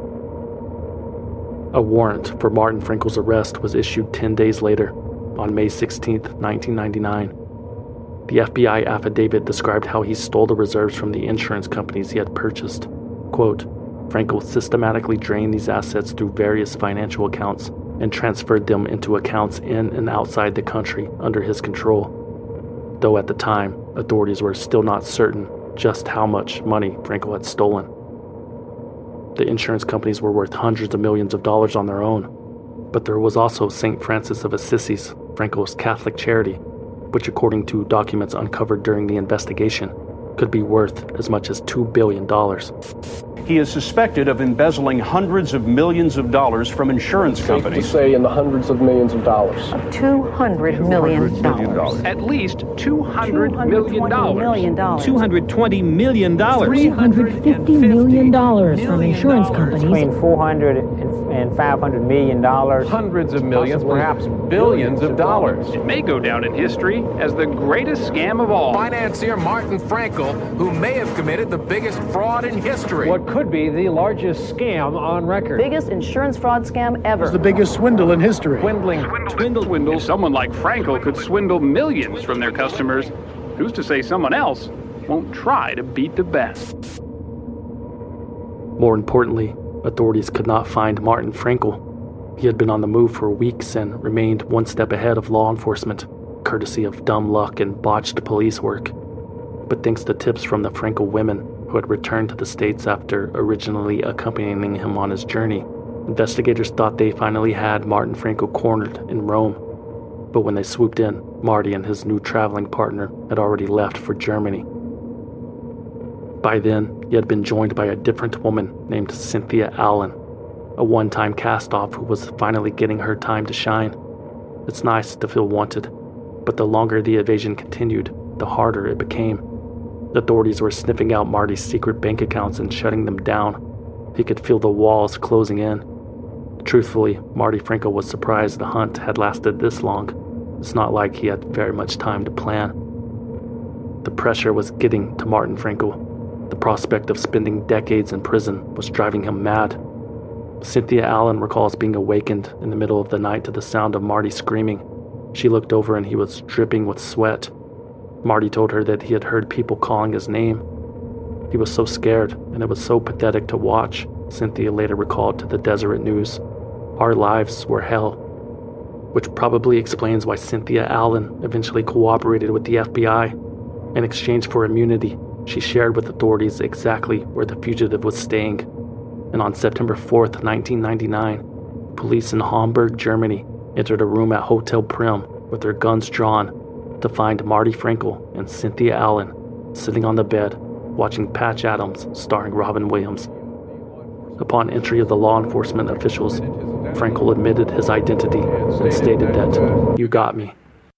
S3: A warrant for Martin Frankel's arrest was issued ten days later, on May sixteenth, nineteen ninety-nine. The F B I affidavit described how he stole the reserves from the insurance companies he had purchased. Quote, Frankel systematically drained these assets through various financial accounts and transferred them into accounts in and outside the country under his control. Though at the time, authorities were still not certain just how much money Frankel had stolen. The insurance companies were worth hundreds of millions of dollars on their own, but there was also Saint Francis of Assisi's, Frankel's Catholic charity, which according to documents uncovered during the investigation, could be worth as much as two billion dollars.
S16: He is suspected of embezzling hundreds of millions of dollars from insurance companies.
S17: Safe to say in the hundreds of millions of dollars.
S18: two hundred million dollars.
S19: At least two hundred million dollars.
S18: two hundred twenty million dollars.
S19: two hundred
S18: three hundred fifty million dollars from insurance companies.
S20: Between four hundred and five hundred million dollars.
S19: Hundreds of millions, perhaps billions of dollars. It may go down in history as the greatest scam of all.
S21: Financier Martin Frankel, who may have committed the biggest fraud in history.
S22: What could be the largest scam on record.
S18: Biggest insurance fraud scam ever.
S22: It's the biggest swindle in history.
S19: Swindling. Swindle. Swindle. Someone like Frankel could swindle millions from their customers. Who's to say someone else won't try to beat the best?
S3: More importantly, authorities could not find Martin Frankel. He had been on the move for weeks and remained one step ahead of law enforcement, courtesy of dumb luck and botched police work. But thanks to tips from the Frankel women, who had returned to the States after originally accompanying him on his journey, investigators thought they finally had Martin Frankel cornered in Rome. But when they swooped in, Marty and his new traveling partner had already left for Germany. By then, he had been joined by a different woman named Cynthia Allen, a one-time cast-off who was finally getting her time to shine. It's nice to feel wanted, but the longer the evasion continued, the harder it became. Authorities were sniffing out Marty's secret bank accounts and shutting them down. He could feel the walls closing in. Truthfully, Marty Frankel was surprised the hunt had lasted this long. It's not like he had very much time to plan. The pressure was getting to Martin Frankel. The prospect of spending decades in prison was driving him mad. Cynthia Allen recalls being awakened in the middle of the night to the sound of Marty screaming. She looked over and he was dripping with sweat. Marty told her that he had heard people calling his name. He was so scared, and it was so pathetic to watch, Cynthia later recalled to the Deseret News. Our lives were hell. Which probably explains why Cynthia Allen eventually cooperated with the F B I. In exchange for immunity, she shared with authorities exactly where the fugitive was staying. And on September fourth, nineteen ninety-nine, police in Hamburg, Germany, entered a room at Hotel Prim with their guns drawn to find Marty Frankel and Cynthia Allen sitting on the bed watching Patch Adams starring Robin Williams. Upon entry of the law enforcement officials, Frankel admitted his identity and stated that, "You got me."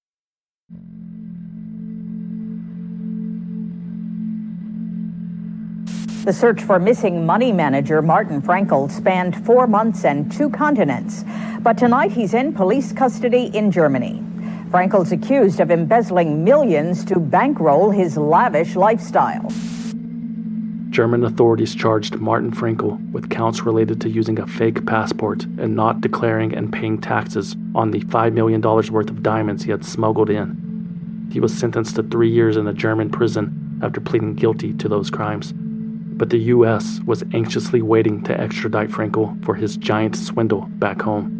S23: The search for missing money manager Martin Frankel spanned four months and two continents. But tonight he's in police custody in Germany. Frankel's accused of embezzling millions to bankroll his lavish lifestyle.
S3: German authorities charged Martin Frankel with counts related to using a fake passport and not declaring and paying taxes on the five million dollars worth of diamonds he had smuggled in. He was sentenced to three years in a German prison after pleading guilty to those crimes. But the U S was anxiously waiting to extradite Frankel for his giant swindle back home.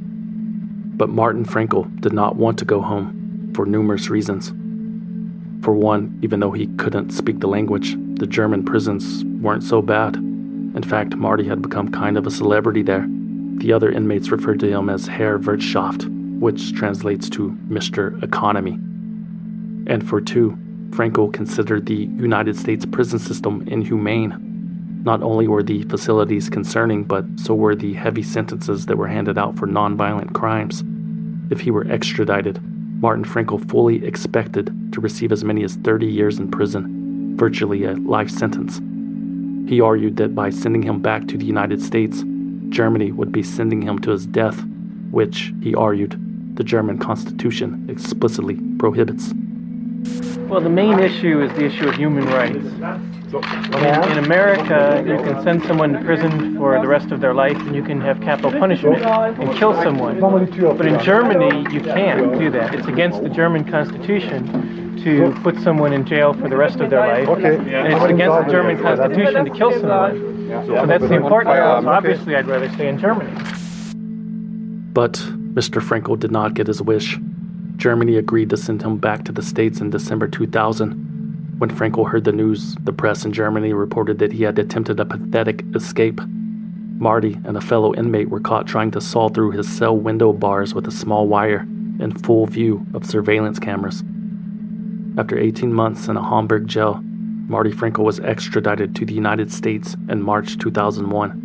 S3: But Martin Frankel did not want to go home for numerous reasons. For one, even though he couldn't speak the language, the German prisons weren't so bad. In fact, Marty had become kind of a celebrity there. The other inmates referred to him as Herr Wirtschaft, which translates to Mister Economy. And for two, Frankel considered the United States prison system inhumane. Not only were the facilities concerning, but so were the heavy sentences that were handed out for nonviolent crimes. If he were extradited, Martin Frankel fully expected to receive as many as thirty years in prison, virtually a life sentence. He argued that by sending him back to the United States, Germany would be sending him to his death, which, he argued, the German Constitution explicitly prohibits.
S1: Well, the main issue is the issue of human rights. In, in America, you can send someone to prison for the rest of their life and you can have capital punishment and kill someone. But in Germany, you can't do that. It's against the German Constitution to put someone in jail for the rest of their life. And it's against the German Constitution to kill someone. So that's the important part. So obviously, I'd rather stay in Germany.
S3: But Mister Frankel did not get his wish. Germany agreed to send him back to the States in December two thousand. When Frankel heard the news, the press in Germany reported that he had attempted a pathetic escape. Marty and a fellow inmate were caught trying to saw through his cell window bars with a small wire in full view of surveillance cameras. After eighteen months in a Hamburg jail, Marty Frankel was extradited to the United States in March two thousand one.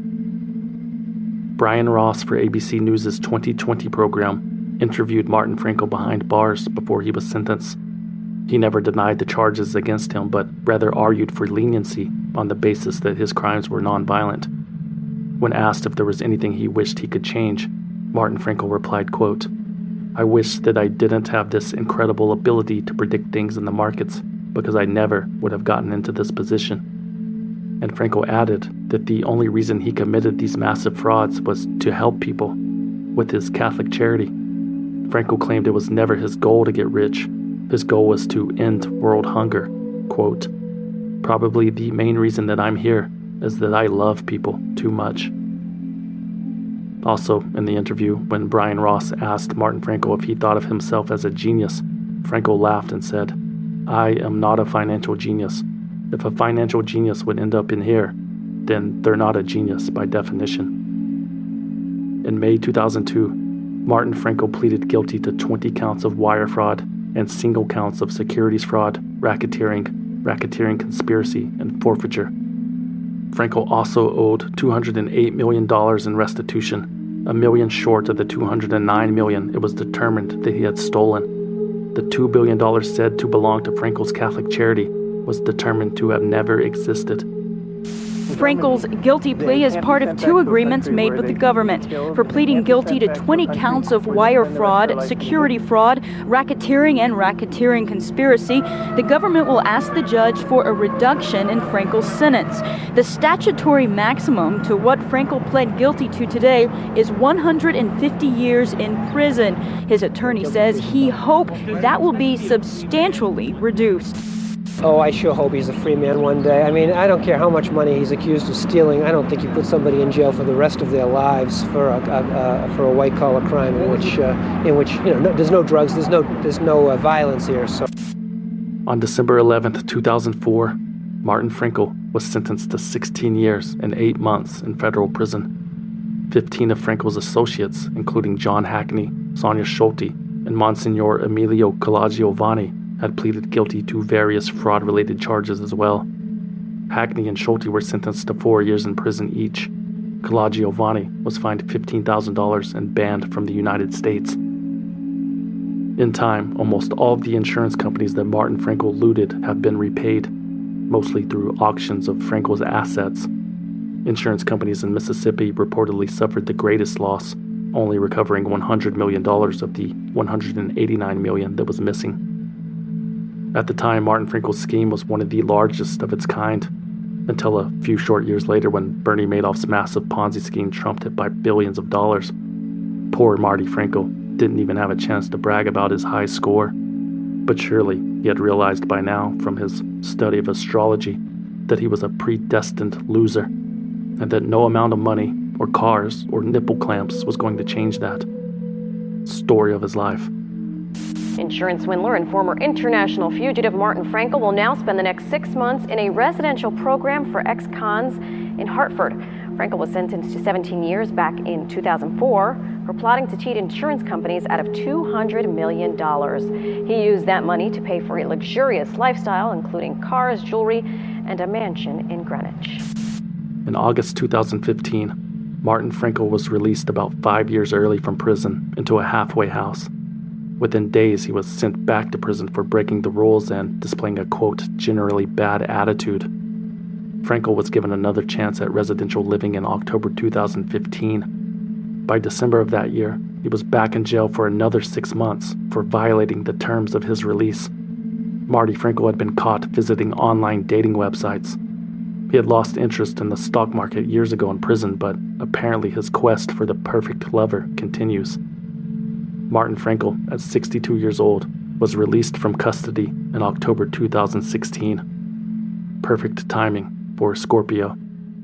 S3: Brian Ross for A B C News' twenty twenty program interviewed Martin Frankel behind bars before he was sentenced. He never denied the charges against him, but rather argued for leniency on the basis that his crimes were nonviolent. When asked if there was anything he wished he could change, Martin Frankel replied, quote, "I wish that I didn't have this incredible ability to predict things in the markets, because I never would have gotten into this position." And Frankel added that the only reason he committed these massive frauds was to help people with his Catholic charity. Frankel claimed it was never his goal to get rich. His goal was to end world hunger. Quote, "Probably the main reason that I'm here is that I love people too much." Also, in the interview, when Brian Ross asked Martin Frankel if he thought of himself as a genius, Frankel laughed and said, "I am not a financial genius. If a financial genius would end up in here, then they're not a genius by definition." In May two thousand two, Martin Frankel pleaded guilty to twenty counts of wire fraud and single counts of securities fraud, racketeering, racketeering conspiracy, and forfeiture. Frankel also owed two hundred eight million dollars in restitution, a million short of the two hundred nine million dollars it was determined that he had stolen. The two billion dollars said to belong to Frankel's Catholic charity was determined to have never existed.
S2: Frankel's guilty plea is part of two agreements made with the government. For pleading guilty to twenty counts of wire fraud, security fraud, racketeering, and racketeering conspiracy, the government will ask the judge for a reduction in Frankel's sentence. The statutory maximum to what Frankel pled guilty to today is one hundred fifty years in prison. His attorney says he hopes that will be substantially reduced.
S4: Oh, I sure hope he's a free man one day. I mean, I don't care how much money he's accused of stealing. I don't think you put somebody in jail for the rest of their lives for a, a, a for a white-collar crime in which, uh, in which you know, no, there's no drugs, there's no there's no uh, violence here. So,
S3: on December eleventh, two thousand four, Martin Frankel was sentenced to sixteen years and eight months in federal prison. Fifteen of Frankel's associates, including John Hackney, Sonia Schulte, and Monsignor Emilio Colagiovanni, had pleaded guilty to various fraud-related charges as well. Hackney and Schulte were sentenced to four years in prison each. Colagiovanni was fined fifteen thousand dollars and banned from the United States. In time, almost all of the insurance companies that Martin Frankel looted have been repaid, mostly through auctions of Frankel's assets. Insurance companies in Mississippi reportedly suffered the greatest loss, only recovering one hundred million dollars of the one hundred eighty-nine million dollars that was missing. At the time, Martin Frankel's scheme was one of the largest of its kind. until a few short years later when Bernie Madoff's massive Ponzi scheme trumped it by billions of dollars. Poor Marty Frankel didn't even have a chance to brag about his high score. But surely he had realized by now from his study of astrology that he was a predestined loser, and that no amount of money or cars or nipple clamps was going to change that. Story of his life.
S5: Insurance swindler and former international fugitive Martin Frankel will now spend the next six months in a residential program for ex-cons in Hartford. Frankel was sentenced to seventeen years back in two thousand four for plotting to cheat insurance companies out of two hundred million dollars. He used that money to pay for a luxurious lifestyle, including cars, jewelry, and a mansion in Greenwich.
S3: In August two thousand fifteen, Martin Frankel was released about five years early from prison into a halfway house. Within days, he was sent back to prison for breaking the rules and displaying a, quote, generally bad attitude. Frankel was given another chance at residential living in October two thousand fifteen. By December of that year, he was back in jail for another six months for violating the terms of his release. Marty Frankel had been caught visiting online dating websites. He had lost interest in the stock market years ago in prison, but apparently his quest for the perfect lover continues. Martin Frankel, at sixty-two years old, was released from custody in October two thousand sixteen. Perfect timing for Scorpio.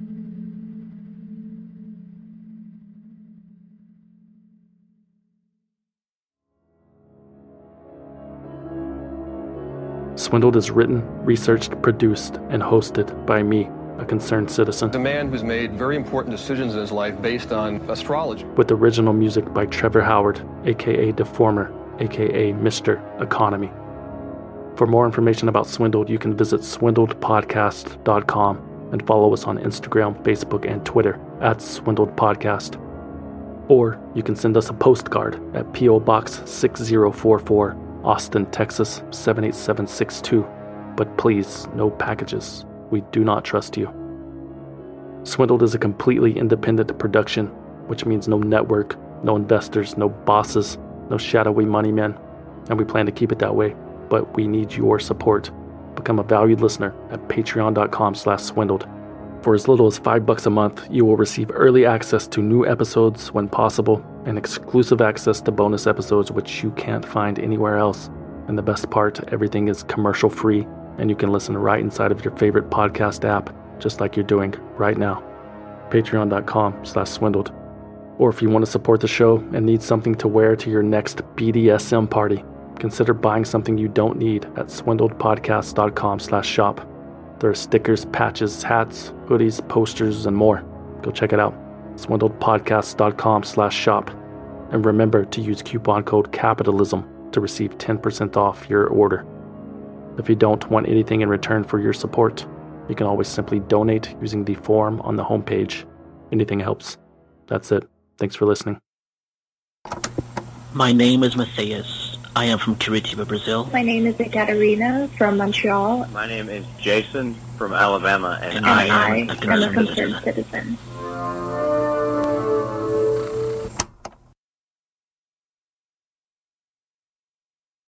S3: Swindled is written, researched, produced, and hosted by me, a concerned citizen.
S10: A man who's made very important decisions in his life based on astrology.
S3: With original music by Trevor Howard, aka Deformer, aka Mister Economy. For more information about Swindled, you can visit swindled podcast dot com and follow us on Instagram, Facebook, and Twitter at Swindled Podcast. Or you can send us a postcard at P O Box six zero four four, Austin, Texas seven eight seven six two. But please, no packages. We do not trust you. Swindled is a completely independent production, which means no network, no investors, no bosses, no shadowy money men, and we plan to keep it that way, but we need your support. Become a valued listener at patreon dot com slash swindled. For as little as five bucks a month, you will receive early access to new episodes when possible, and exclusive access to bonus episodes which you can't find anywhere else. And the best part, everything is commercial free, and you can listen right inside of your favorite podcast app, just like you're doing right now. patreon dot com slash swindled. Or if you want to support the show and need something to wear to your next B D S M party, consider buying something you don't need at swindled podcast dot com slash shop. There are stickers, patches, hats, hoodies, posters, and more. Go check it out. swindled podcast dot com slash shop. And remember to use coupon code CAPITALISM to receive ten percent off your order. If you don't want anything in return for your support, you can always simply donate using the form on the homepage. Anything helps. That's it. Thanks for listening.
S6: My name is Matthias. I am from Curitiba, Brazil.
S7: My name is Ekaterina from Montreal.
S24: My name is Jason from Alabama, and,
S7: and
S24: I,
S7: I
S24: am a
S7: concerned citizen.